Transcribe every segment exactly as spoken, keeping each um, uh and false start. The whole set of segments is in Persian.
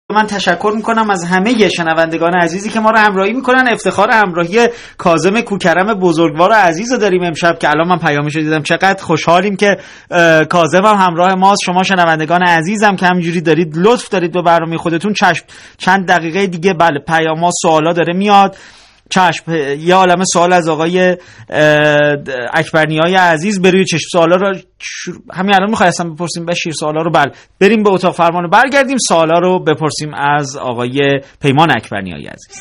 من تشکر میکنم از همه شنوندگان عزیزی که ما رو همراهی میکنن. افتخار همراهی کاظم کوکرم بزرگوار عزیز رو داریم امشب که الان من پیامش رو دیدم. چقدر خوشحالیم که کاظم هم همراه ماست. شما شنوندگان عزیزم که همینجوری دارید لطف دارید به برنامه خودتون. چشم چند دقیقه دیگه بله پیاما سوالا داره میاد. چشم یه عالمه سوال از آقای اکبرنیای عزیز بروی چشم سوالا رو همین الان می‌خواستم بپرسیم بشیر سوالا رو. بله بریم به اتاق فرمان و برگردیم سوالا رو بپرسیم از آقای پیمان اکبرنیای عزیز.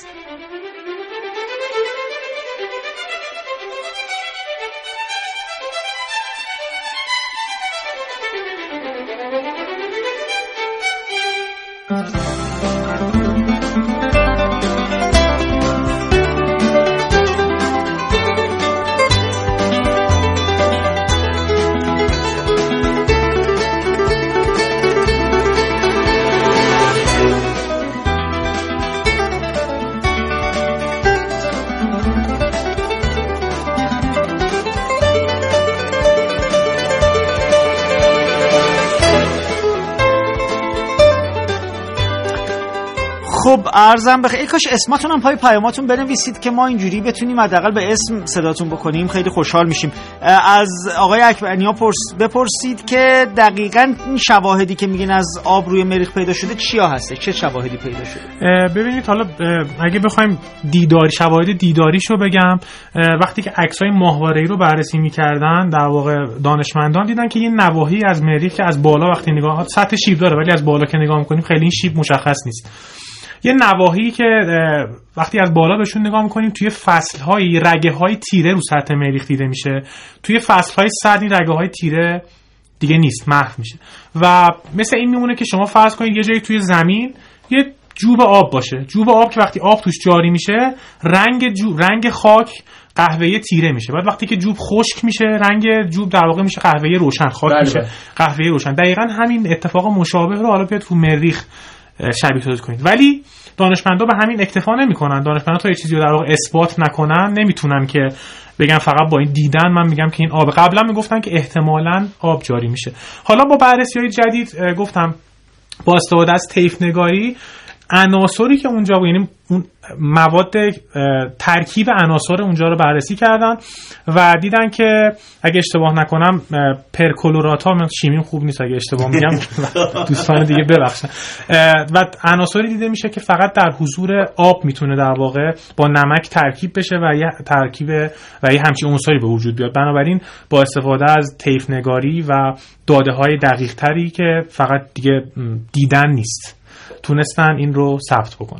خب عرضم بخیر. ای کاش اسماتون هم پای پیاماتون بنویسید که ما اینجوری بتونیم حداقل به اسم صداتون بکنیم. خیلی خوشحال میشیم. از آقای اکبرنیا پرس بپرسید که دقیقاً این شواهدی که میگین از آب روی مریخ پیدا شده چیا هسته؟ چه شواهدی پیدا شده؟ ببینید حالا اگه بخوایم دیداری شواهد دیداریشو بگم، وقتی که عکسای ماهواره‌ای رو بررسی می‌کردن در واقع دانشمندان دیدن که یه نواحی از مریخ که از بالا وقتی نگاه سطح شیب داره ولی از بالا که نگاه می‌کنیم خیلی این شیب مشخص نیست. یه نواحی که وقتی از بالا بهشون نگاه میکنیم توی فصل‌های رگه‌های تیره رو سطح مریخ دیده میشه، توی فصل‌های سرد این رگه‌های تیره دیگه نیست، محو میشه و مثل این میمونه که شما فرض کنید یه جایی توی زمین یه جوب آب باشه. جوب آب که وقتی آب توش جاری میشه رنگ جوب رنگ خاک قهوه‌ای تیره میشه. بعد وقتی که جوب خشک میشه رنگ جوب در واقع میشه قهوه‌ای روشن، خاک بله. میشه قهوه‌ای روشن. دقیقاً همین اتفاق مشابه رو حالا بیاد تو مریخ شبیه سازی کنید. ولی دانشمندا به همین اکتفا نمی‌کنن. دانشمندا تا یه چیزی رو در واقع اثبات نکنن نمیتونن که بگن فقط با این دیدن من میگم که این آب. قبلا میگفتن که احتمالاً آب جاری میشه. حالا با بررسی‌های جدید گفتم با استفاده از طیف نگاری عناصری که اونجا یعنی اون مواد ترکیب عناصر اونجا رو بررسی کردن و دیدن که اگه اشتباه نکنم پرکلورات ها، من شیمیم خوب نیست اگه اشتباه میگم دوستان دیگه ببخشن، و عناصری دیده میشه که فقط در حضور آب میتونه در واقع با نمک ترکیب بشه و یه ترکیب و یه همچین عنصری به وجود بیاد. بنابراین با استفاده از طیف نگاری و داده های دقیق تری که فقط دیگه دیدن نیست تونستن این رو ثبت بکنن.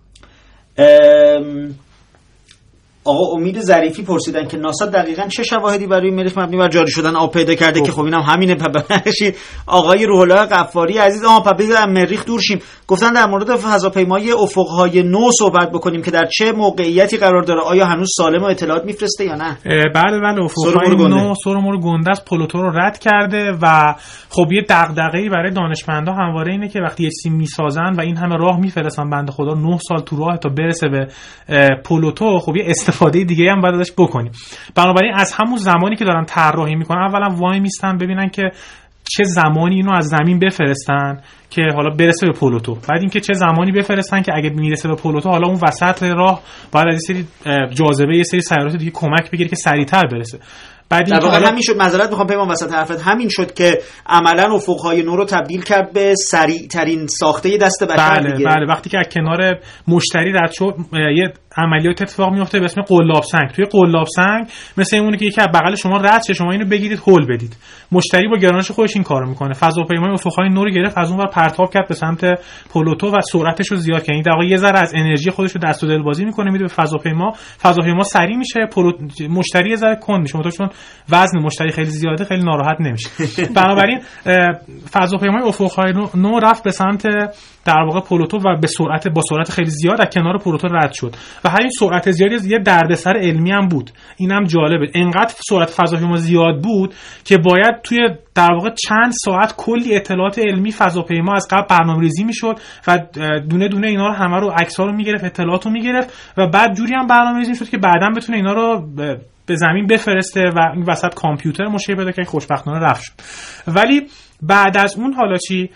آقا امید ظریفی پرسیدن که ناسا دقیقاً چه شواهدی برای مریخ مبنی بر جاری شدن آب پیدا کرده که خب اینم همینه. ببخشید آقای روح الله غفاری عزیز آها پبید از مریخ دور شیم. گفتن در مورد فضاپیمای افق‌های نو صحبت بکنیم که در چه موقعیتی قرار داره، آیا هنوز سالم و اطلاعات میفرسته یا نه؟ بله بله افق‌های نو سرمور گنده از پلوتو رو رد کرده و خب یه دغدغه‌ای برای دانشمندا همواره اینه که وقتی یه چیزی میسازن و این همه راه میفرستن بنده خدا نه سال تو راه تا برسه به پلوتو، خب یه استفاده دیگه هم باید ازش بکنیم. بنابراین از همون زمانی که دارن طراحی میکنن اولا وای میستن ببینن که چه زمانی اینو از زمین بفرستن که حالا برسه به پلوتو، بعد اینکه چه زمانی بفرستن که اگه میرسه به پلوتو حالا اون وسط راه باید از یه سری جاذبه یه سری سیارات دیگه کمک بگیره که سریعتر برسه. بعد این حالا همین شد، معذرت میخوام پیمان وسط حرفت، همین شد که عملا افق‌های نو رو تبدیل کرد به سریع ترین ساخته دست بشر بله دیگه. بله وقتی که از کنار مشتری رد شد یه عملیات اتفاق میفته به اسم قلاب سنگ. توی قلاب سنگ مثل اونه که یکی از بغل شما رد شه، شما اینو بگیرید هول بدید. مشتری با گرانش خودش این کارو میکنه. فضاپیمای افق‌های نو رو گرفت از اون ور پرتاب کرد به سمت پلوتو و سرعتش رو زیاد کرد. این در واقع یه ذره از انرژی خودش رو دست و دل بازی میکنه میده به فضاپیما. فضاپیما سریع میشه، مشتری یه ذره کند میشه، چون وزن مشتری خیلی زیاده خیلی ناراحت نمیشه. بنابراین فضاپیمای افق‌های نو رفت به سمت در واقع پلوتو و به سرعت با سرعت خیلی زیاد از کنار پلوتو رد شد و همین سرعت زیادی یه دردسر علمی هم بود. اینم جالبه، انقدر سرعت فضاپیما زیاد بود که باید توی در واقع چند ساعت کلی اطلاعات علمی فضاپیما از قبل برنامه‌ریزی میشد و دونه دونه اینا رو همه رو عکس‌ها رو میگرفت، اطلاعات رو میگرفت و بعد جوری هم برنامه‌ریزی میشد که بعداً بتونه اینا رو به زمین بفرسته و این وسط کامپیوتر مشکل پیدا کرد، خوشبختانه رفت شد. ولی بعد از اون حالا چی؟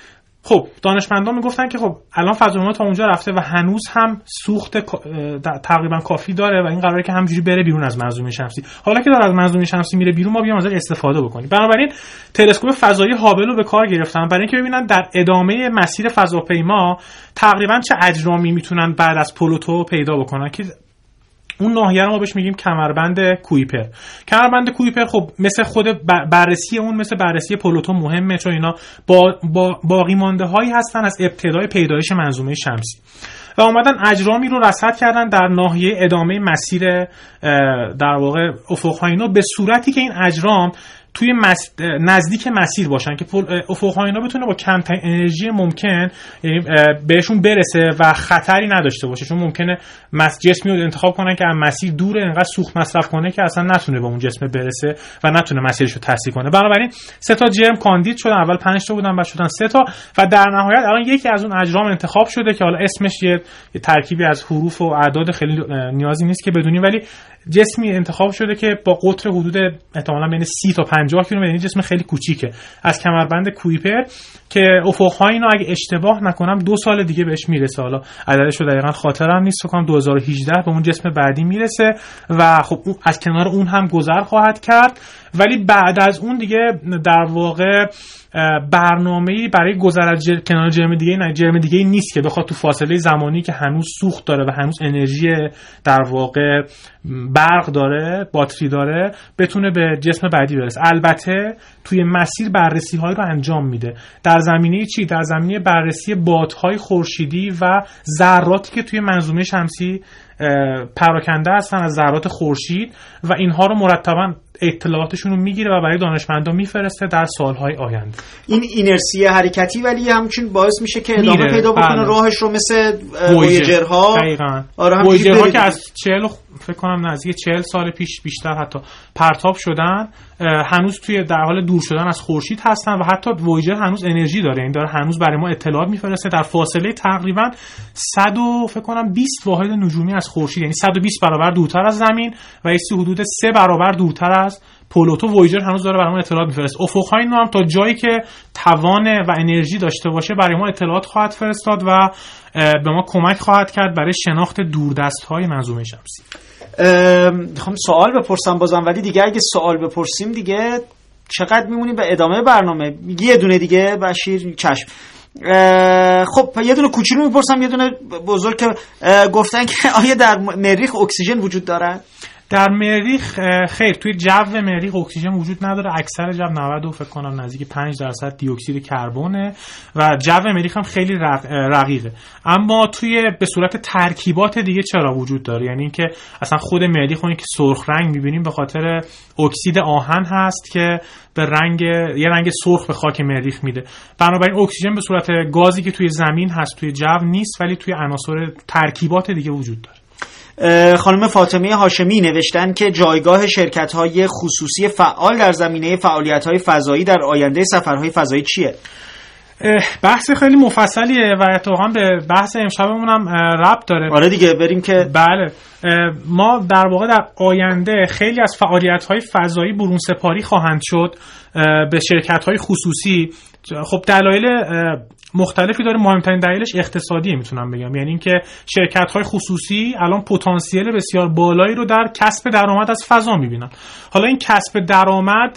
خب دانشمندان میگفتن که خب الان فضاپیما تا اونجا رفته و هنوز هم سوخت تقریبا کافی داره و این قراره که همینجوری بره بیرون از منظومه شمسی. حالا که داره از منظومه شمسی میره بیرون، ما بیام ازش استفاده بکنیم. بنابراین تلسکوپ فضایی هابل رو به کار گرفتن برای اینکه ببینن در ادامه مسیر فضاپیما تقریبا چه اجرامی میتونن بعد از پلوتو پیدا بکنن که اون ناحیه رو ما بهش میگیم کمربند کویپر. کمربند کویپر خب مثل خود بررسی اون مثل بررسی پلوتو مهمه، چون اینا با, با باقی مانده هایی هستن از ابتدای پیدایش منظومه شمسی و اومدن اجرامی رو رصد کردن در ناحیه ادامه مسیر در واقع افق‌های اینا به صورتی که این اجرام توی مس... نزدیک مسیر باشن که افق‌های اینا بتونه با کمترین انرژی ممکن یعنی بهشون برسه و خطری نداشته باشه، چون ممکنه مس جسمی رو انتخاب کنن که از مسیر دوره، انقدر سوخت مصرف کنه که اصلا نتونه به اون جسم برسه و نتونه مسیرش رو تصحیح کنه. بنابراین سه تا جرم کاندید شدن، اول پنج تا بودن بعد شدن سه تا و در نهایت الان یکی از اون اجرام انتخاب شده که حالا اسمش یه ترکیبی از حروف و اعداد خیلی نیازی نیست که بدونیم، ولی جسمی انتخاب شده که با قطر حدود احتمالاً بین سی تا پنجاه کیلومتر، یعنی جسم خیلی کوچیکه از کمربند کویپر که افق‌های اینو اگه اشتباه نکنم دو سال دیگه بهش میرسه. حالا عددش رو دقیقاً خاطرم نیست، فکر کنم دو هزار و هجده به اون جسم بعدی میرسه و خب از کنار اون هم گذر خواهد کرد. ولی بعد از اون دیگه در واقع برنامه‌ای برای گذر از جر... کنار جرم دیگه نه جرم دیگه نیست که بخواد تو فاصله زمانی که هنوز سوخت داره و هنوز انرژی در واقع برق داره، باتری داره، بتونه به جسم بعدی برسه. البته توی مسیر بررسی‌های رو انجام میده. در زمینه چی؟ در زمینه بررسی بادهای خورشیدی و ذراتی که توی منظومه شمسی پراکنده هستن از ذرات خورشید و اینها رو مرتباً اطلاعاتشون رو میگیره و برای دانشمندان میفرسته در سالهای آینده. این اینرسی حرکتی ولی همچنین باعث میشه که ادامه پیدا بکنه راهش رو، مثل وویجرها. دقیقاً. وویجرها که از چهل فکر کنم نزدیک چهل سال پیش بیشتر حتی پرتاب شدن، هنوز توی در حال دور شدن از خورشید هستن و حتی وویجر هنوز انرژی داره، این داره هنوز برای ما اطلاعات میفرسته در فاصله تقریبا صد و فکر کنم بیست واحد نجومی از خورشید، یعنی صد و بیست برابر دورتر از زمین و ایستی حدود سه برابر دورتر از پلوتو. وویجر هنوز داره برای ما اطلاعات میفرسته. افق‌های اینو هم تا جایی که توان و انرژی داشته باشه برای ما اطلاعات خواهد فرستاد و به ما کمک خواهد کرد برای شناخت دوردست‌های منظومه شمسی. میخوام سوال بپرسم بازم، ولی دیگه اگه سوال بپرسیم دیگه چقدر میمونیم به ادامه برنامه؟ یه دونه دیگه بشیر چشم. خب یه دونه کوچولو میپرسم یه دونه بزرگ که گفتن که آیا در مریخ اکسیژن وجود داره؟ در مریخ خیر، توی جو مریخ اکسیژن وجود نداره. اکثر جو نود و فکر کنم نزدیک پنج درصد دی اکسید کربونه و جو مریخ هم خیلی رقیقه. اما توی به صورت ترکیبات دیگه چرا وجود داره، یعنی اینکه اصلا خود مریخ اون که سرخ رنگ می‌بینیم به خاطر اکسید آهن هست که به رنگ یه رنگ سرخ به خاک مریخ میده. بنابراین اکسیژن به صورت گازی که توی زمین هست توی جو نیست، ولی توی عناصر ترکیبات دیگه وجود داره. خانم فاطمه هاشمی نوشتن که جایگاه شرکت‌های خصوصی فعال در زمینه فعالیت‌های فضایی در آینده سفرهای فضایی چیه؟ بحث خیلی مفصلیه و اتفاقا به بحث امشبمون هم ربط داره. آره دیگه بریم که بله. ما در واقع در آینده خیلی از فعالیت‌های فضایی برون سپاری خواهند شد به شرکت‌های خصوصی. خب دلایل مختلفی داره، مهمترین دلیلش اقتصادیه میتونم بگم، یعنی اینکه شرکت‌های خصوصی الان پتانسیل بسیار بالایی رو در کسب درآمد از فضا میبینن. حالا این کسب درآمد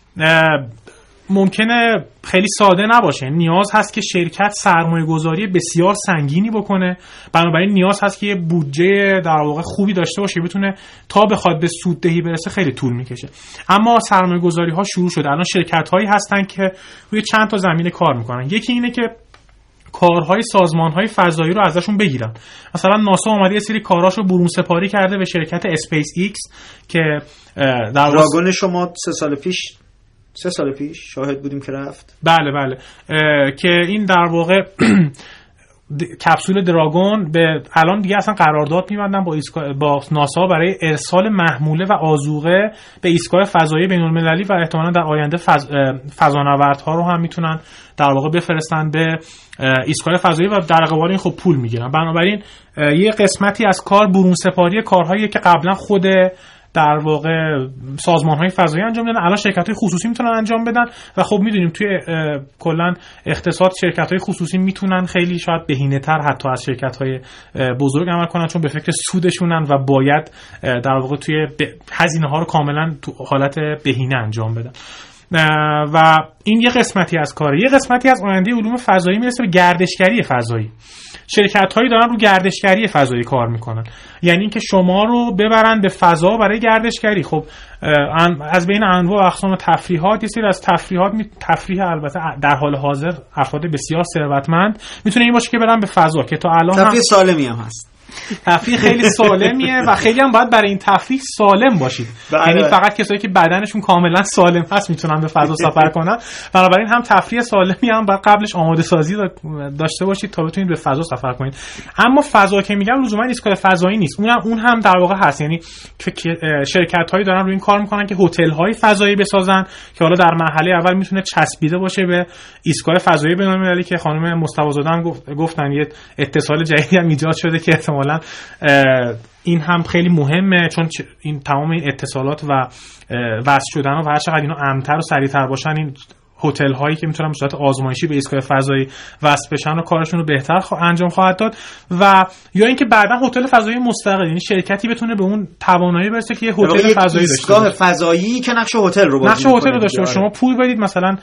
ممکنه خیلی ساده نباشه، نیاز هست که شرکت سرمایه گذاری بسیار سنگینی بکنه، بنابراین نیاز هست که یه بودجه در واقع خوبی داشته باشه، بتونه تا بخواد به سوددهی برسه خیلی طول میکشه. اما سرمایه گذاری ها شروع شده، الان شرکت هایی هستن که روی چند تا زمینه کار میکنن. یکی اینه که کارهای سازمانهای فضایی رو ازشون بگیرن. مثلا ناسا اومده یه سری کاراشو برون سپاری کرده به شرکت اسپیس ایکس که در دراگون شما سه سال پیش سه سال پیش شاهد بودیم که رفت. بله بله که این در واقع کپسول دراگون به الان دیگه اصلا قرارداد می‌بندن با ایسکا... با ناسا برای ارسال محموله و آذوقه به ایستگاه فضایی بین‌المللی و احتمالاً در آینده فض... فضانوردها رو هم میتونن در واقع بفرستن به ایستگاه فضایی و در قبال این خب پول میگیرن. بنابراین یه قسمتی از کار برون سپاری کارهایی که قبلا خود در واقع سازمان‌های فضایی انجام میدن، الان شرکت‌های خصوصی میتونن انجام بدن و خب میدونیم توی کلا اقتصاد شرکت‌های خصوصی میتونن خیلی شاید بهینه‌تر حتی از شرکت‌های بزرگ عمل کنن، چون به فکر سودشونن و باید در واقع توی هزینه‌ها رو کاملا تو حالت بهینه انجام بدن. و این یه قسمتی از کاره. یه قسمتی از آینده علوم فضایی میرسه به گردشگری فضایی. شرکت‌هایی دارن رو گردشگری فضایی کار میکنن، یعنی اینکه شما رو ببرن به فضا برای گردشگری. خب از بین انواع و اقسام تفریحات، یه سری از تفریحات می... تفریح البته در حال حاضر افراد بسیار ثروتمند میتونه این باشه که برن به فضا، که تا الان تفریح سالمی هم هست. تفریح خیلی سالمیه و خیلی هم باید برای این تفریح سالم باشید، یعنی فقط کسایی که بدنشون کاملا سالم هست میتونن به فضا سفر کنن. بنابراین هم تفریح سالمی هم باید قبلش آماده سازی داشته باشید تا بتونید به فضا سفر کنید. اما فضا که میگم لزوما ایستگاه فضایی نیست، اون هم اون هم در واقع هست، یعنی شرکت هایی دارن روی این کار میکنن که هتل های فضایی بسازن که حالا در مرحله اول میتونه چسبیده باشه به ایستگاه فضایی بین‌المللی که خانم مصطفی هم گفتن یه اتصال جدیدی هم ایجاد شده که احتمالاً این هم خیلی مهمه، چون این تمام این اتصالات و وصل شدن و هر چقدر اینا امن‌تر و سریع‌تر باشن، این هتل هایی که میتونن به صورت آزمایشی به ایستگاه فضایی وصل بشن و کارشون رو بهتر خوا... انجام خواهد داد. و یا اینکه بعدا هتل فضایی مستقل، یعنی شرکتی بتونه به اون توانایی برسه که یه هتل فضایی داشته باشه، ایستگاه فضایی که نقش هتل رو نقش هتل رو داشته باشه. شما پول بدید، مثلا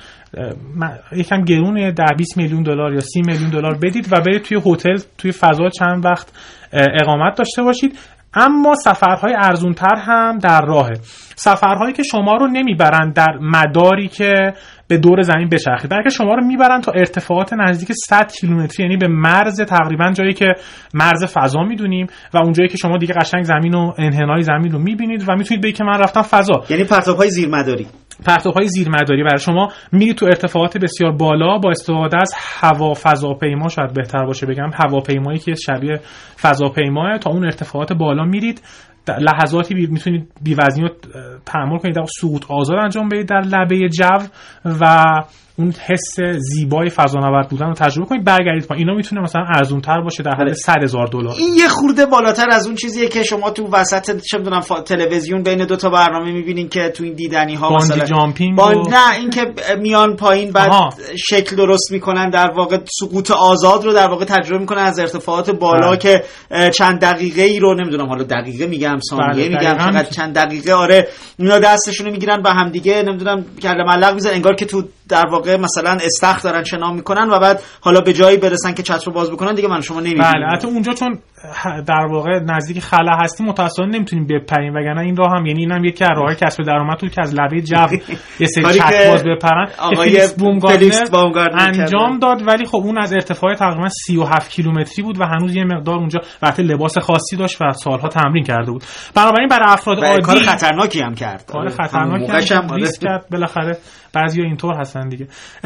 یکم گرونه ده بیست میلیون دلار یا سی میلیون دلار بدید و برید توی هتل توی فضا چند وقت اقامت داشته باشید. اما سفرهای ارزونتر هم در راهه، سفرهایی که شما رو نمیبرن در مداری که به دور زمین بچرخید، بلکه شما رو میبرن تا ارتفاعات نزدیک صد کیلومتری، یعنی به مرز تقریبا جایی که مرز فضا میدونیم و اون جایی که شما دیگه قشنگ زمین و انحنای زمین رو میبینید و میتونید بگید که من رفتم فضا. یعنی پرتاب‌های زیرمداری پرتاب‌های زیرمداری برای شما میرید تو ارتفاعات بسیار بالا با استفاده از هوا فضاپیما، شاید بهتر باشه بگم هواپیمایی که شبیه فضاپیماه، تا اون ارتفاعات بالا میرید، لحظاتی بی میتونید بی‌وزنی رو تحمل کنید، در سقوط آزاد انجام بدید در لبه جو و اون حس زیبای فضانورد بودن رو تجربه کنید، برگردید پایین. اینا میتونه مثلا ارزان‌تر باشه در حد صد هزار دلار. این یه خورده بالاتر از اون چیزیه که شما تو وسط چه میدونم تلویزیون بین دو تا برنامه میبینین که تو این دیدنی ها مثلا جامپینگ با... و... نه این که میان پایین بعد آها. شکل درست میکنن، در واقع سقوط آزاد رو در واقع تجربه میکنن از ارتفاعات بالا بله. که چند دقیقه ای رو نمیدونم حالا دقیقه میگم ثانیه بله. میگم چقدر چند دقیقه آره اینا دستشون رو میگیرن به هم دیگه نمیدونم کله ملق میزنن، انگار که تو در واقع مثلا استخر دارن شنا میکنن و بعد حالا به جایی برسن که چتر رو باز بکنن دیگه من شما نمیبینید. بله حتی اونجا چون در واقع نزدیک خلا هستی متأسفانه نمیتونیم بپریم، وگرنه این راه هم یعنی اینم یکی از راههای کسب درآمد تو که از لبه جو یه سری چت باز بپرن که فلیکس بومگاردنر انجام داد، ولی خب اون از ارتفاع تقریبا سی و هفت کیلومتری بود و هنوز یه مقدار اونجا وقتی لباس خاصی داشت و سالها تمرین کرده بود. بنابراین برای افراد عادی کار خطرناکی هم کرد، کار خطرناکی هم ریسک کرد، بالاخره بعضیا اینطور هستن دیگه.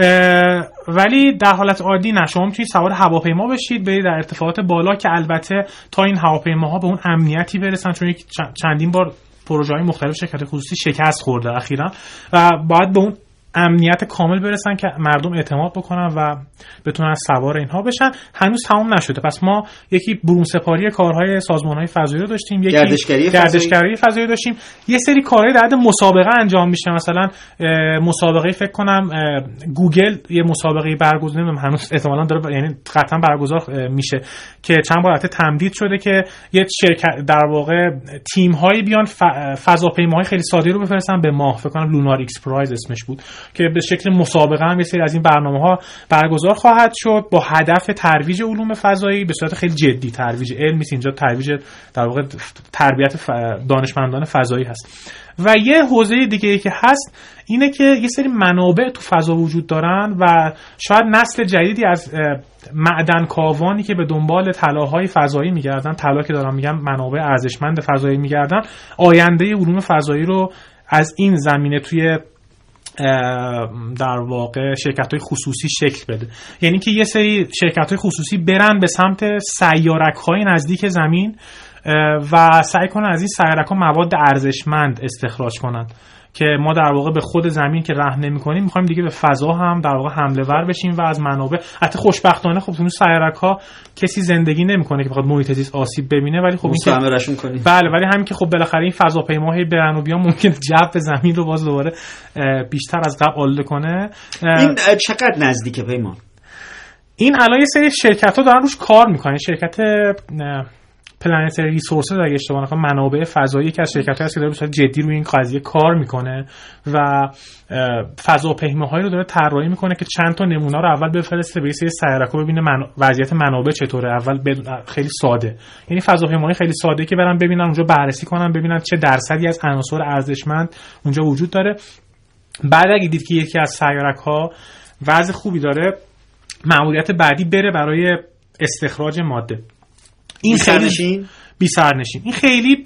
ولی در حالت عادی نه، شما میتونید سوار هواپیما بشید برید در ارتفاعات بالا که البته تا این هواپیماها به اون امنیتی برسن، چون یک چندین بار پروژه‌های مختلف شرکت خصوصی شکست خورده اخیراً و باید به اون امنیت کامل برسن که مردم اعتماد بکنن و بتونن سوار اینها بشن. هنوز تمام نشده، پس ما یکی برون سپاری کارهای سازمان‌های فضایی رو داشتیم، یکی گردشگری گردشگری فضایی داشتیم، یه سری کارهای در حد مسابقه انجام میشه. مثلا مسابقه فکر کنم گوگل یه مسابقه برگزار نمیدونم هنوز احتمالاً داره، یعنی قطعا برگزار میشه که چند بار البته تمدید شده که یه شرکت در واقع تیم‌هایی بیان فضاپیماهای خیلی ساده رو بفرستن به ماه، فکر کنم لونار ایکس پرایز اسمش بود، که به شکل مسابقه هم یه سری از این برنامه‌ها برگزار خواهد شد با هدف ترویج علوم فضایی به صورت خیلی جدی. ترویج علم نیست اینجا، ترویج در واقع تربیت دانشمندان فضایی هست. و یه حوزه دیگه‌ای که هست اینه که یه سری منابع تو فضا وجود دارن و شاید نسل جدیدی از معدن کاوانی که به دنبال طلاهای فضایی میگردن، طلا که دارم میگم منابع ارزشمند فضایی میگردن، آینده علوم فضایی رو از این زمینه توی در واقع شرکت‌های خصوصی شکل بده. یعنی که یه سری شرکت‌های خصوصی برن به سمت سیارک‌های نزدیک زمین و سعی کنن از این سیارک‌ها مواد ارزشمند استخراج کنن که ما در واقع به خود زمین که رحم نمی‌کنیم می‌خوایم دیگه به فضا هم در واقع حمله ور بشیم و از منابع حتی خوشبختانه خب تو سیارک‌ها کسی زندگی نمی‌کنه که بخواد محیط زیست آسیب ببینه، ولی خب مستعمرهشون کنیم. بله، ولی همین که خب بالاخره این فضاپیماهای برن و بیان ممکنه جو زمین رو باز دوباره بیشتر از قبل آلوده کنه. این چقدر نزدیکه پیمان؟ این الان یه سری شرکت‌ها دارن روش کار می‌کنن. شرکت پلنتری ریسورسز اگه اشتباه نکنم، منابع فضایی، که از شرکت‌هایی هست که داره بسیار جدی روی این قضیه کار میکنه و فضاپیماهایی رو داره طراحی میکنه که چند تا نمونه رو اول بفرسته به یه سری سیاره‌ها ببینه من... وضعیت منابع چطوره. اول ب... خیلی ساده، یعنی فضاپیماهای خیلی ساده که برن ببینن اونجا، بررسی کنن ببینن چه درصدی از عناصر ارزشمند اونجا وجود داره. بعد اگه دید که یکی از سیاره‌ها وضع خوبی داره، مأموریت بعدی بره برای استخراج ماده. این خیلی بی سرنشین. این خیلی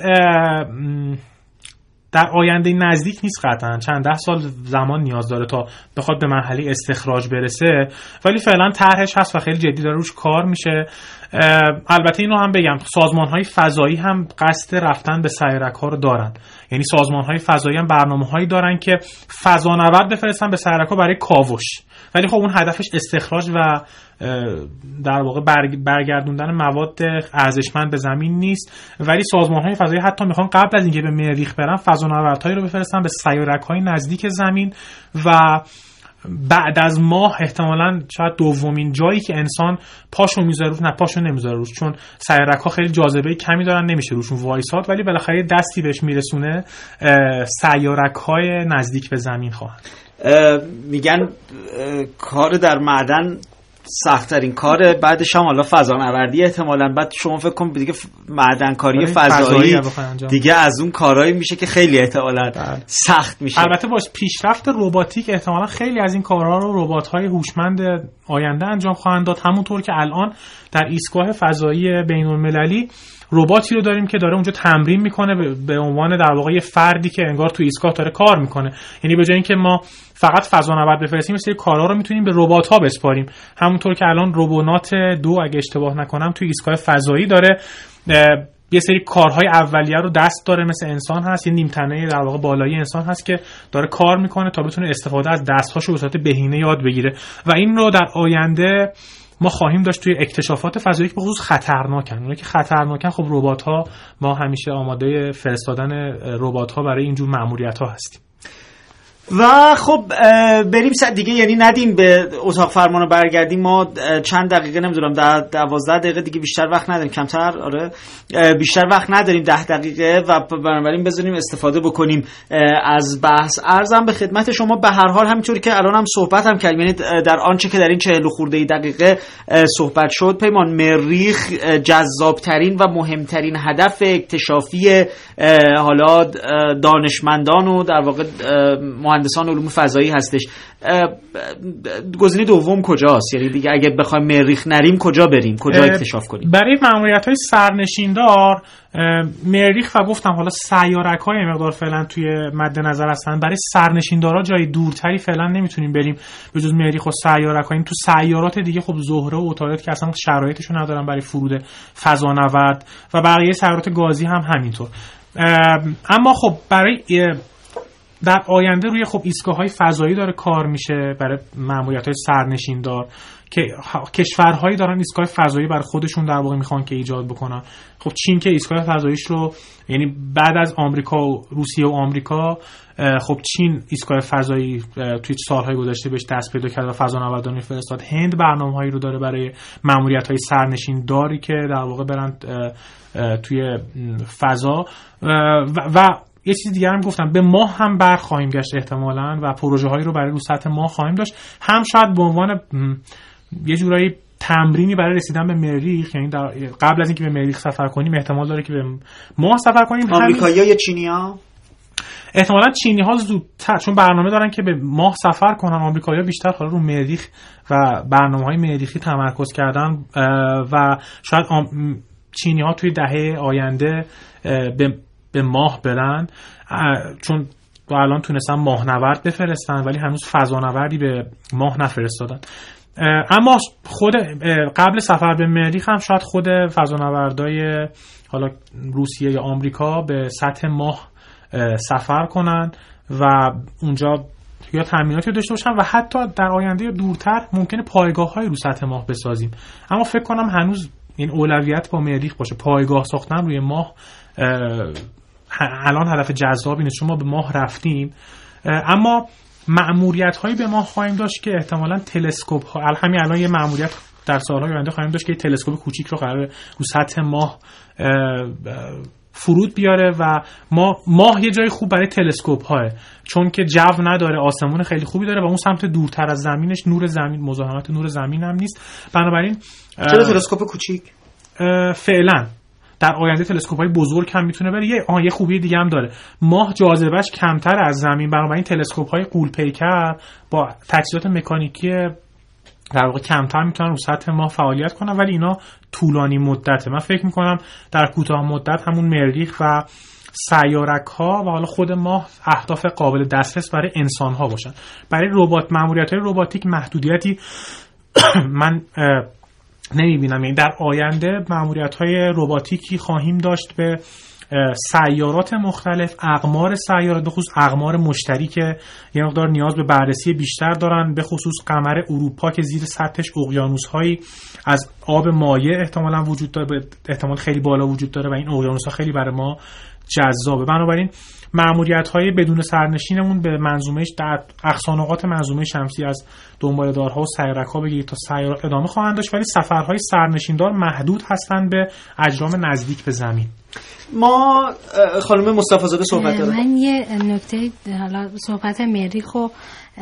در آینده نزدیک نیست، قطعا چند ده سال زمان نیاز داره تا بخواد به مرحله استخراج برسه، ولی فعلا طرحش هست و خیلی جدی داره روش کار میشه. البته اینو هم بگم، سازمان‌های فضایی هم قصد رفتن به سیاره‌ها رو دارن، یعنی سازمان‌های فضایی هم برنامه‌هایی دارن که فضانورد بفرستن به سیاره‌ها برای کاوش، ولی خب اون هدفش استخراج و در واقع برگردوندن مواد ارزشمند به زمین نیست. ولی سازمان‌های فضایی حتی میخوان قبل از اینکه به مریخ برن فضانوردهایی رو بفرستن به سیاره‌های نزدیک زمین و بعد از ماه احتمالاً شاید دومین جایی که انسان پاشو میذاره روش، نه پاشو نمیذاره روش، چون سیاره‌ها خیلی جاذبه کمی دارن نمیشه روشون وایساد، ولی بالاخره دستی بهش میرسونه سیاره‌های نزدیک به زمین خواهند. میگن کار در معدن سخت‌ترین کاره، بعدش هم حالا فضانوردی احتمالاً. بعد شما فکر کن دیگه معدنکاری فضایی دیگه از اون کارهایی میشه که خیلی احتمالاً سخت میشه. البته باش پیشرفت رباتیک احتمالاً خیلی از این کارها رو ربات‌های هوشمند آینده انجام خواهند داد، همونطور که الان در ایستگاه فضایی بین‌المللی رباتی رو داریم که داره اونجا تمرین میکنه به عنوان در واقع یه فردی که انگار تو ایستگاه داره کار میکنه. یعنی به جای اینکه ما فقط فضانورد بفرستیم، مثل کارها رو میتونیم به ربات‌ها بسپاریم، همونطور که الان روبونات دو اگه اشتباه نکنم تو ایستگاه فضایی داره یه سری کارهای اولیه رو دست داره، مثل انسان هست، یه نیمتنه در واقع بالایی انسان هست که داره کار میکنه تا بتونه استفاده از دست‌هاشو به صورت بهینه یاد بگیره و این رو در آینده ما خواهیم داشت توی اکتشافات فضایی که به خصوص خطرناکن. اونایی که خطرناکن خب ربات‌ها، ما همیشه آماده فرستادن ربات‌ها برای اینجور مأموریت‌ها هستیم. و خب بریم سر دیگه، یعنی ندیم به اتاق فرمان رو برگردیم. ما چند دقیقه نمیدونم در دوازده دقیقه دیگه بیشتر وقت نداریم، کمتر آره بیشتر وقت نداریم، ده دقیقه و بنابراین بذاریم استفاده بکنیم از بحث. عرضم به خدمت شما به هر حال همینطوری که الان هم صحبت هم کردیم، یعنی در آنچه که در این چهل خورده دقیقه صحبت شد، پیمان، مریخ جذابترین و مهمترین هدف اکتشافی حالا دانشمندان و در واقع مهندسان علوم فضایی هستش. گزینه دوم کجاست؟ یعنی دیگه اگه بخوایم مریخ نریم کجا بریم، کجا اکتشاف کنیم؟ برای مأموریت‌های سرنشیندار مریخ و گفتم حالا سیاره‌های مقدار فعلا توی مد نظر هستن. برای سرنشیندارا جای دورتری فعلا نمیتونیم بریم به جز مریخ و سیاره‌های. تو سیارات دیگه خب زهره و عطارد که اصلا شرایطشو ندارن برای فرود فضانورد و بقیه سیارات گازی هم همینطور. اما خب برای در آینده روی خب ایستگاه‌های فضایی داره کار میشه برای مأموریت‌های سرنشیندار که کشورهایی دارن ایستگاه فضایی برای خودشون در واقع میخوان که ایجاد بکنن. خب چین که ایستگاه فضاییش رو، یعنی بعد از آمریکا و روسیه و آمریکا، خب چین ایستگاه فضایی توی سالهای گذشته بهش دست پیدا کرد و فضانوردان فرستاد. هند برنامه‌هایی رو داره برای مأموریت‌های سرنشینداری که در واقع برن توی فضا و, و یه چیز دیگه هم گفتم، به ماه هم بر خواهیم گشت احتمالاً و پروژه هایی رو برای رو سطح ماه خواهیم داشت، هم شاید به عنوان یه جورایی تمرینی برای رسیدن به مریخ، یعنی در قبل از اینکه به مریخ سفر کنیم احتمال داره که به ماه سفر کنیم. آمریکایی‌ها یا چینی‌ها؟ احتمالاً چینی‌ها زودتر، چون برنامه دارن که به ماه سفر کنن. آمریکایی‌ها بیشتر حالا رو مریخ و برنامه‌های مریخی تمرکز کردن و شاید چینی‌ها توی دهه آینده به به ماه برن، چون الان تونستن ماهنورد بفرستن ولی هنوز فضانوردی به ماه نفرستادن. اما خود قبل سفر به مریخ هم شاید خود فضانوردای حالا روسیه یا آمریکا به سطح ماه سفر کنن و اونجا یا تامیناتی داشته باشن و حتی در آینده دورتر ممکنه پایگاه‌های رو سطح ماه بسازیم. اما فکر کنم هنوز این اولویت با مریخ باشه. پایگاه ساختن روی ماه الان هدف جذابی نیست، چون ما به ماه رفتیم، اما مأموریت‌هایی به ماه خواهیم داشت که احتمالاً تلسکوپ‌ها، همین الان یه مأموریت در سال‌های آینده خواهیم داشت که تلسکوپ کوچیک رو قراره رو سطح ماه فرود بیاره و ما ماه یه جای خوب برای تلسکوپ‌هاه، چون که جو نداره، آسمون خیلی خوبی داره و اون سمت دورتر از زمینش نور زمین مزاحمت نور زمین هم نیست. بنابراین چرا تلسکوپ کوچیک؟ فعلا در آینده تلسکوپ‌های بزرگ هم میتونه بره. یه آه یه خوبی دیگه هم داره، ماه جاذبهش کمتر از زمین، بنابراین تلسکوپ‌های غول‌پیکر با تجهیزات مکانیکی در واقع کمتر میتونن رو سطح ماه فعالیت کنن، ولی اینا طولانی مدته. من فکر میکنم در کوتاه مدت همون مریخ و سیارک‌ها و حالا خود ماه اهداف قابل دسترس برای انسان‌ها باشن. برای ربات ماموریت‌های رباتیک محدودیتی من نمیبینم، یعنی در آینده ماموریت‌های رباتیکی خواهیم داشت به سیارات مختلف، اقمار سیارات، به خصوص اقمار مشتری که یه مقدار نیاز به بررسی بیشتر دارن، به خصوص قمر اروپا که زیر سطحش اقیانوس‌هایی از آب مایع احتمالاً وجود داره، احتمال خیلی بالا وجود داره و این اقیانوس‌ها خیلی برای ما جذابه. بنابراین مأموریت‌های بدون سرنشینمون به منظومه در اقصانقاط منظومه شمسی از دنباله‌دارها و سیارک‌ها بگیرید تا سیارات ادامه خواهند داشت، ولی سفرهای سرنشیندار محدود هستند به اجرام نزدیک به زمین. ما خانم مصطفی زاده صحبت دارم. من یه نکته حالا صحبت مریخ و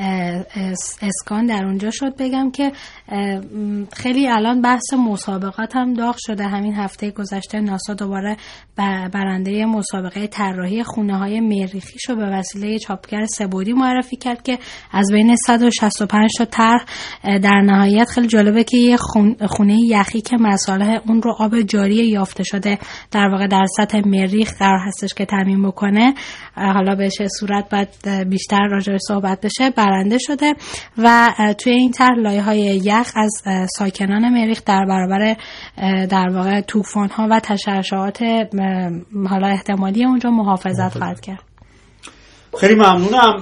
اسکان در اونجا شد بگم که خیلی الان بحث مسابقات هم داغ شده. همین هفته گذشته ناسا دوباره برنده مسابقه طراحی خونه‌های مریخی شو به وسیله چاپگر سه‌بعدی معرفی کرد که از بین صد و شصت و پنج تا طرح در نهایت خیلی جالبه که یه خونه یخی که مصالح اون رو آب جاری یافته شده در واقع در سطح مریخ قرار هستش که تامین بکنه. حالا به چه صورت باید بیشتر راجعش صحبت بشه. برنده شده و توی این طرح لایه‌های یخ از ساکنان مریخ در برابر در واقع طوفان‌ها و تشعشعات حالا احتمالی اونجا محافظت خواهد کرد. خیلی ممنونم.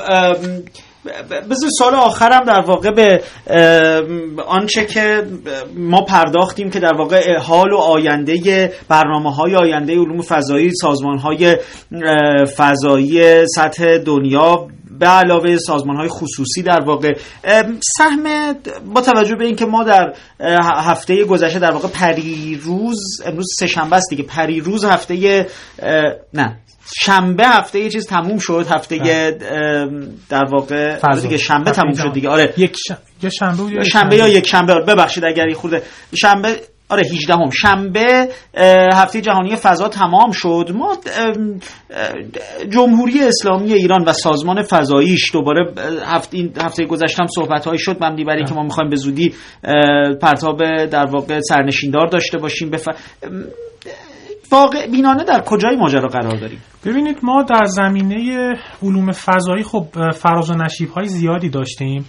بذار سال آخرم در واقع به آنچه که ما پرداختیم که در واقع حال و آینده برنامه‌های آینده علوم فضایی، سازمان‌های فضایی سطح دنیا به علاوه سازمان‌های خصوصی در واقع سهم، با توجه به اینکه ما در هفته گذشته در واقع پریروز، امروز سه شنبه است دیگه، پریروز هفته نه شنبه هفته یه چیز تموم شد، هفته در واقع دیگه شنبه تموم شد دیگه. آره یک ش... شنبه یا شنبه یا یک شنبه، ببخشید اگر یه خورده شنبه، آره هجدهم شنبه هفته جهانی فضا تمام شد. ما جمهوری اسلامی ایران و سازمان فضاییش دوباره هفته این هفته گذشته هم صحبت‌هایی شد مبنی بر اینکه ما می‌خوایم به زودی پرتاب در واقع سرنشیندار داشته باشیم. بف... واقع بینانه در کجای ماجرا قرار داریم؟ ببینید ما در زمینه علوم فضایی خب فراز و نشیب‌های زیادی داشتیم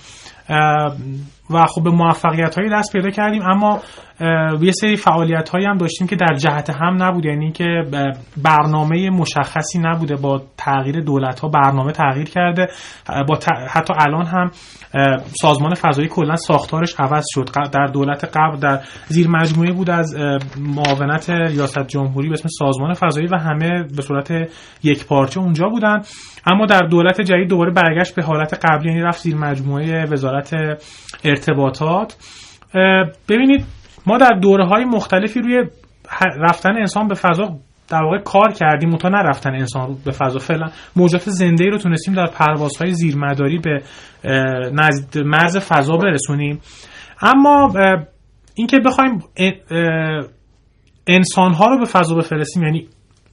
و خب به موفقیت‌های دست پیدا کردیم، اما یه سری فعالیت‌هایی هم داشتیم که در جهت هم نبود، یعنی که برنامه مشخصی نبوده. با تغییر دولت‌ها برنامه تغییر کرده، با ت... حتی الان هم سازمان فضایی کلا ساختارش عوض شد. در دولت قبل در زیر مجموعه بود از معاونت ریاست جمهوری به اسم سازمان فضایی و همه به صورت یک پارچه اونجا بودن، اما در دولت جدید دوباره برگشت به حالت قبلی، یعنی رفت زیر مجموعه وزارت ارتباطات. ببینید ما در دوره‌های مختلفی روی رفتن انسان به فضا در واقع کار کردیم، متا نرفتن انسان به فضا. فعلا موجودات زنده‌ای رو تونستیم در پروازهای زیرمداری به نزد مرز فضا برسونیم، اما اینکه بخوایم انسان‌ها رو به فضا بفرستیم، یعنی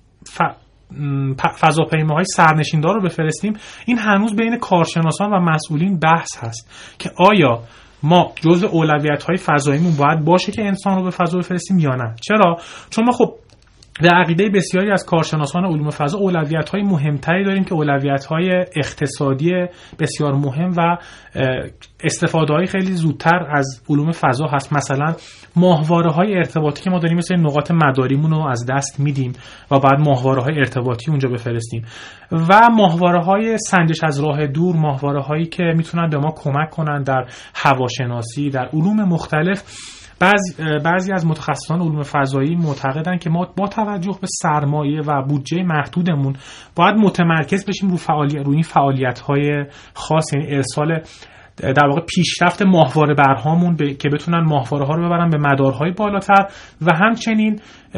فضاپیماهای سرنشیندار رو بفرستیم، این هنوز بین کارشناسان و مسئولین بحث هست که آیا ما جزء اولویت‌های فضاییمون باید باشه که انسان رو به فضا بفرستیم یا نه. چرا؟ چون ما خب به عقیده بسیاری از کارشناسان علوم فضا اولویت‌های مهمتری داریم که اولویت‌های اقتصادی بسیار مهم و استفاده‌های خیلی زودتر از علوم فضا هست. مثلا ماهواره‌های ارتباطی که ما داریم مثل نقاط مداریمون رو از دست میدیم و بعد ماهواره‌های ارتباطی اونجا بفرستیم و ماهواره‌های سنجش از راه دور، ماهواره‌هایی که میتونن به ما کمک کنن در هواشناسی، در علوم مختلف. بعضی بعضی از متخصصان علوم فضایی معتقدن که ما با توجه به سرمایه و بودجه محدودمون باید متمرکز بشیم رو فعالیت روی این فعالیت‌های خاص، یعنی ارسال در واقع پیشرفت ماهواره برهامون ب... که بتونن ماهواره ها رو ببرن به مدارهای بالاتر و همچنین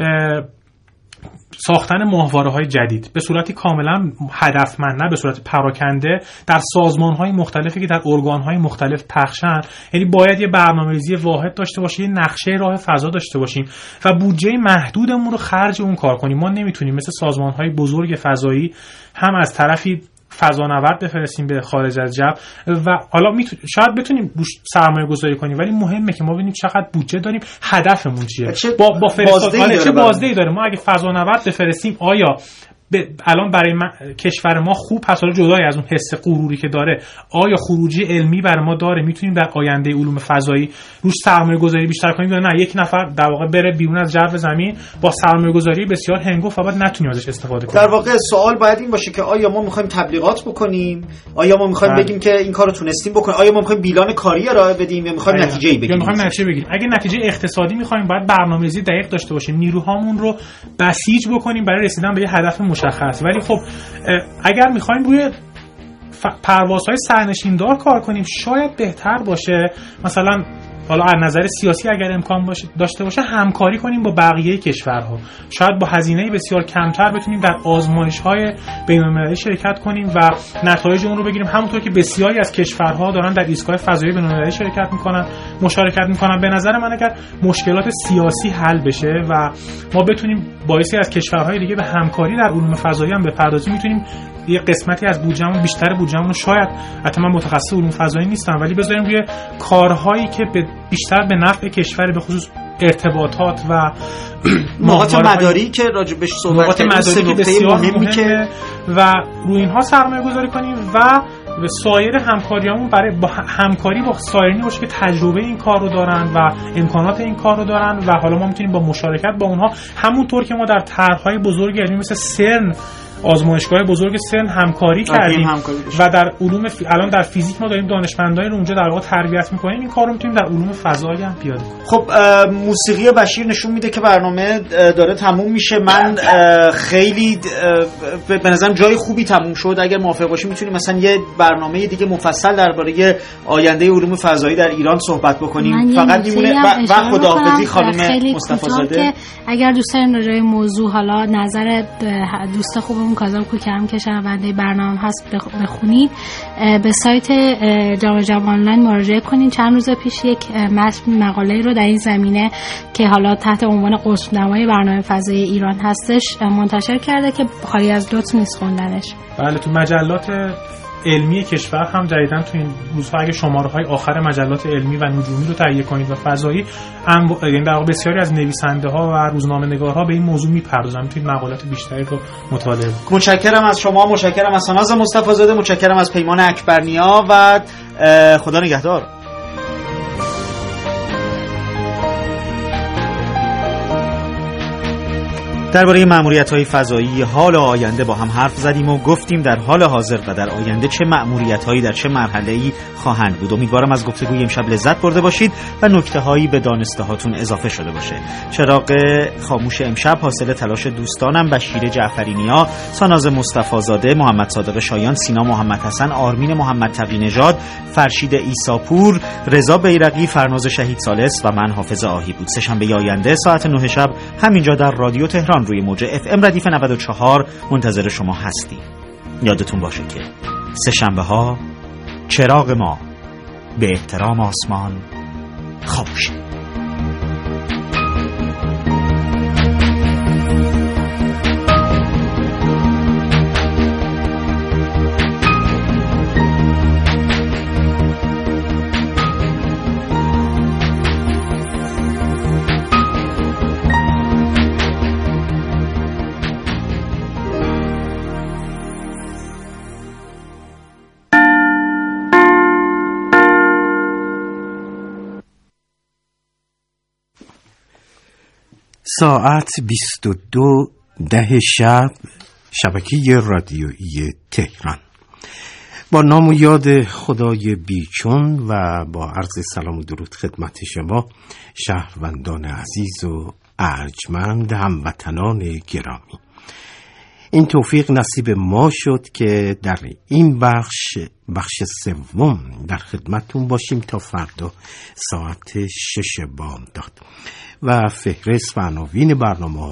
ساختن ماهواره‌های جدید به صورتی کاملا هدفمند، نه به صورت پراکنده، در سازمان‌های مختلفی که در ارگان‌های مختلف پخشن. یعنی باید یه برنامه‌ریزی واحد داشته باشیم، یه نقشه راه فضا داشته باشیم و بودجه محدودمون رو خرج اون کار کنیم. ما نمیتونیم مثل سازمان‌های بزرگ فضایی هم از طرفی فضانورد بفرستیم به خارج از جو و حالا میتون... شاید بتونیم روش سرمایه گذاری کنیم، ولی مهمه که ما ببینیم چقدر بودجه داریم، هدفمون چیه، با با فرستادن چه بازدهی داره. ما اگه فضانورد بفرستیم آیا ب... الان برای من... کشور ما خوب هست، حالا جدای از اون حس غروری که داره، آیا خروجی علمی برای ما داره، میتونیم در آینده علوم فضایی روش سرمایه گذاری بیشتر کنیم یا نه یک نفر در واقع بره بیرون از جو زمین با سرمایه گذاری بسیار هنگفت و بعد نتونیم ازش استفاده کنیم. در واقع سوال باید این باشه که آیا ما میخوایم تبلیغات بکنیم، آیا ما میخوایم بگیم که این کارو تونستیم بکنیم، آیا ما میخوایم بیلان کاری ارائه بدیم یا میخوایم نتیجه‌ای بگیریم؟ یا میخوایم نتیجه بگیریم. اگه نتیجه اقتصادی میخوایم باید برنامه‌ریزی دقیق داشته باشیم، نیروهامون رو بسیج بکنیم برای رسیدن به یه هدف مشخص. ولی خب اگر میخوایم روی پروازهای سرنشیندار کار کنیم شاید بهتر باشه مثلا حالا از نظر سیاسی اگر امکان باشه داشته باشه همکاری کنیم با بقیه کشورها، شاید با هزینه بسیار کمتر بتونیم در آزمایش‌های بین‌المللی شرکت کنیم و نتایج اون رو بگیریم، همونطور که بسیاری از کشورها دارن در ایستگاه فضایی بین‌المللی شرکت میکنن، مشارکت میکنن. به نظر من اگر مشکلات سیاسی حل بشه و ما بتونیم باعثی از کشورهای دیگه به همکاری در علوم فضایی هم بپردازیم، میتونیم یه قسمتی از بودجه‌مون، بیشتر بودجه‌مون رو شاید، حتی من متخصص علوم فضایی نیستم، ولی بذاریم روی کارهایی که به بیشتر به نفع کشور، به خصوص ارتباطات و نقاط مداری که راجع بهش صحبت کردیم، نقاط مداری که بسیار مهمه که و روی اینها سرمایه گذاری کنیم و و سایر همکاریامون برای با همکاری با سایرینی باشه که تجربه این کار رو دارن و امکانات این کار رو دارن و حالا ما میتونیم با مشارکت با اونها، همونطور که ما در طرح‌های بزرگ علمی مثل سرن، آزمایشگاه بزرگ سرن همکاری کردیم و در علوم ف... الان در فیزیک ما داریم دانشمندان رو اونجا در واقع تربیت می‌کنیم، این کار رو می‌تونیم در علوم فضایی هم پیاده کنیم. خب موسیقی بشیر نشون میده که برنامه داره تموم میشه. من خیلی به نظرم جای خوبی تموم شد. اگر موافق باشی میتونیم مثلا یه برنامه دیگه مفصل درباره آینده علوم فضایی در ایران صحبت بکنیم. فقط میمونه و خداحافظی خانم مصطفی زاده. اگر دوست دارین راجع به موضوع حالا نظر دوست خوبمون کاظم کوکرم که شنونده برنامه هست بخونید، به سایت جامعه جمع آنلاین مراجعه کنین. چند روز پیش یک متن مقاله رو در این زمینه که حالا تحت عنوان قطب‌نمای برنامه فضایی ایران هستش منتشر کرده که خالی از لطف نیست خوندنش. بله، تو مجلات علمی کشور هم جدیداً تو این روزها اگه شماره‌های آخر مجلات علمی و نجومی رو تهیه کنید و فضایی، یعنی در واقع بسیاری از نویسنده‌ها و روزنامه‌نگارها به این موضوع می‌پردازن، می‌تونید مقالات بیشتری رو مطالعه کنید. متشکرم از شما، متشکرم از ساناز مصطفی زاده، متشکرم از پیمان اکبرنیا و خدا نگهدار. درباره مأموریت‌های فضایی حال و آینده با هم حرف زدیم و گفتیم در حال حاضر و در آینده چه مأموریت‌هایی در چه مرحله‌ای خواهند بود. امیدوارم از گفتگوی امشب لذت برده باشید و نکته‌هایی به دانسته‌هاتون اضافه شده باشه. چراغ خاموش امشب حاصل تلاش دوستانم بشیر جعفرینیا، ساناز مصطفی زاده، محمد صادق شایان، سینا محمد حسن، آرمین محمد تقی نژاد، فرشید عیساپور، رضا بیرقی، فرناز شهید ثالث و من حافظ آهی بود. سه‌شنبه آینده ساعت نه شب همینجا در رادیو تهران روی موج اف ام ردیف نود و چهار منتظر شما هستیم. یادتون باشه که سه شنبه ها چراغ ما به احترام آسمان خاموشه. ساعت بیست و دو ده شب، شبکه رادیویی تهران. با نام و یاد خدای بیچون و با عرض سلام و درود خدمت شما شهروندان عزیز و ارجمند هموطنان گرامی، این توفیق نصیب ما شد که در این بخش بخش سوم در خدمتون باشیم تا فردا ساعت شش بامداد و فهرست و عناوین برنامه